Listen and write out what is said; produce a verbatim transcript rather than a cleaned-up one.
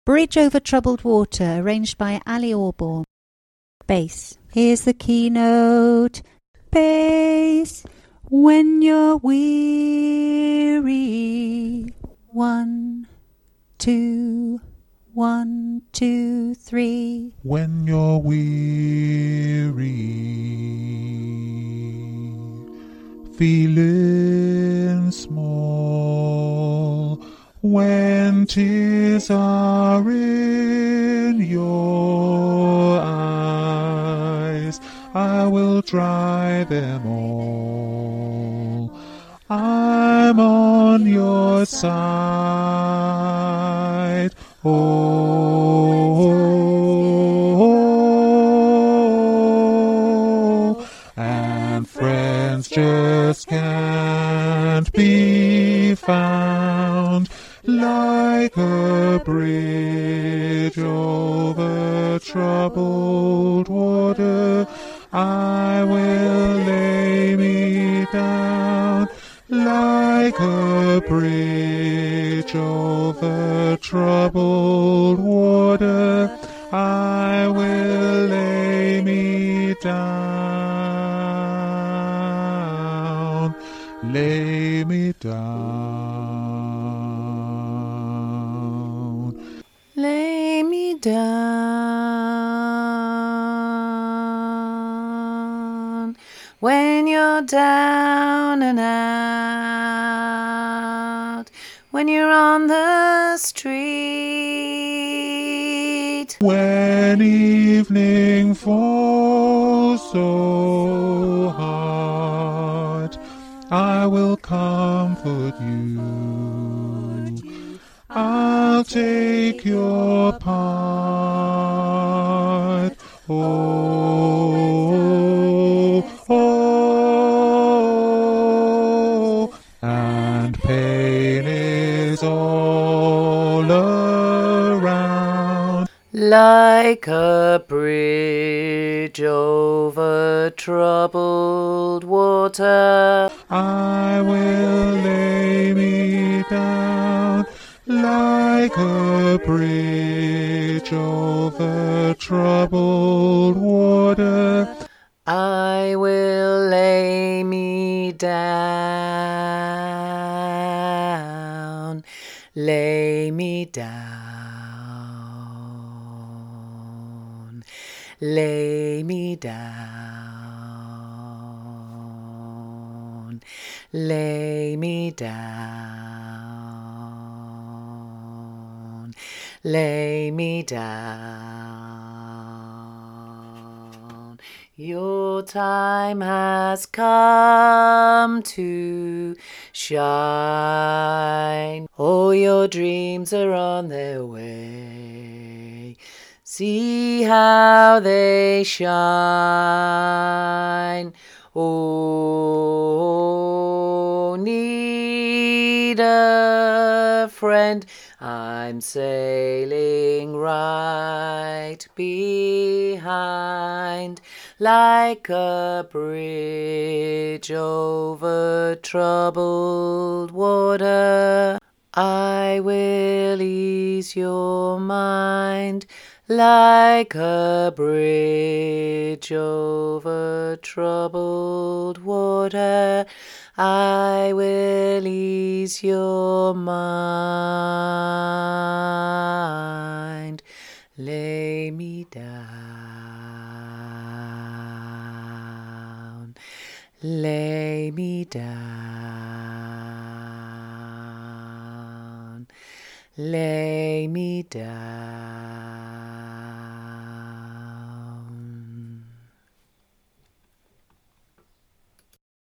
Bridge Over Troubled Water, arranged by Ali Orbaugh. Bass. Here's the keynote. Bass. When you're weary. One, two, one, two, three. When you're weary, feeling small, when tears are in your eyes, I will dry them all. I'm on your side. Oh, and friends just can't be found like a bridge over troubled water. I will lay me down like a bridge over troubled water. I will lay me down, lay me down, lay me down. When you're down and out, when you're on the street, when evening falls so hard, I will comfort you. I'll take your part. Oh, oh, and pain is all around. like a bridge over troubled water. I will lay me down like a bridge over troubled water. I will lay me down, lay me down, lay me down, lay me down, lay me down. Your time has come to shine. All your dreams are on their way. See how they shine. Oh, need a friend. I'm sailing right behind, like a bridge over troubled water. I will ease your mind, like a bridge over troubled water. I will ease your mind. Lay me down, lay me down, lay me down.